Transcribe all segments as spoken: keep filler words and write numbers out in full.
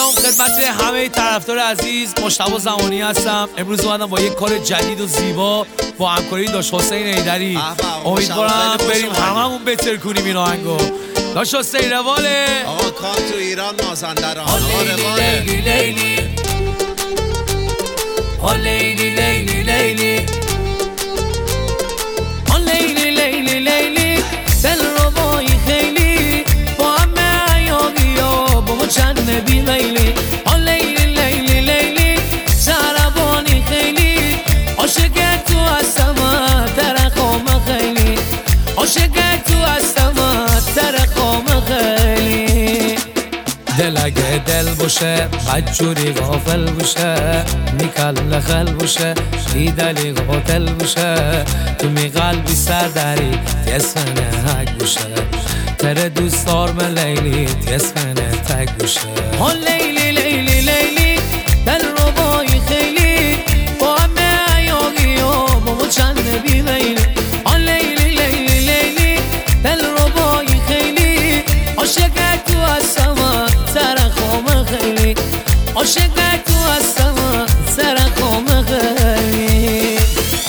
سلام خدمت همه طرفدار عزیز، مجتبی زمانی هستم. امروز اومدم با یک کار جدید و زیبا با همکاری داش حسین ایدری. امیدوارم بریم هممون بهتر کنیم این آهنگو. داش حسین رواله آقا کام تو ایران مازندران. لیلی لیلی لیلی لیلی لیلی لیلی لیلی لیلی دل رو بایی خیلی با همه ایامی ها با ما چند بی میلی. لیلی لیلی لیلی سربانی خیلی عاشق تو هستم درخوام خیلی عاشق تو هستم درخوام خیلی. دل اگه دل باشه بدجوری غافل باشه میکل خل باشه دیدلی قاتل باشه تو می قلبی سردری تیسفنه حق باشه تره دوستار من لیلی تیسفنه تک باشه. لیلی لیلی لیلی دل رو بایی خیلی با همه ایامی ها با ما چند بی میلی. لیلی لیلی لیلی دل رو بایی خیلی عاشق تو هستم سرخوام خیلی عاشق تو هستم سرخوام خیلی.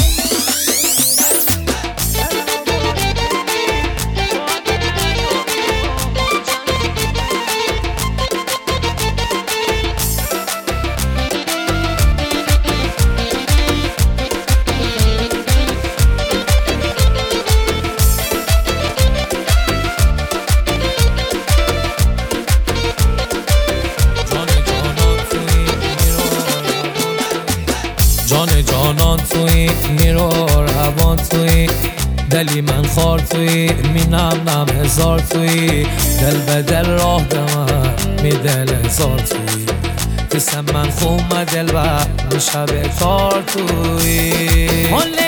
جان جانان توی میرو روان توی دلی من خار توی مینم نم هزار توی دل به دل راه دمم می دل هزار توی قسم من خوم دل و شب کار توی.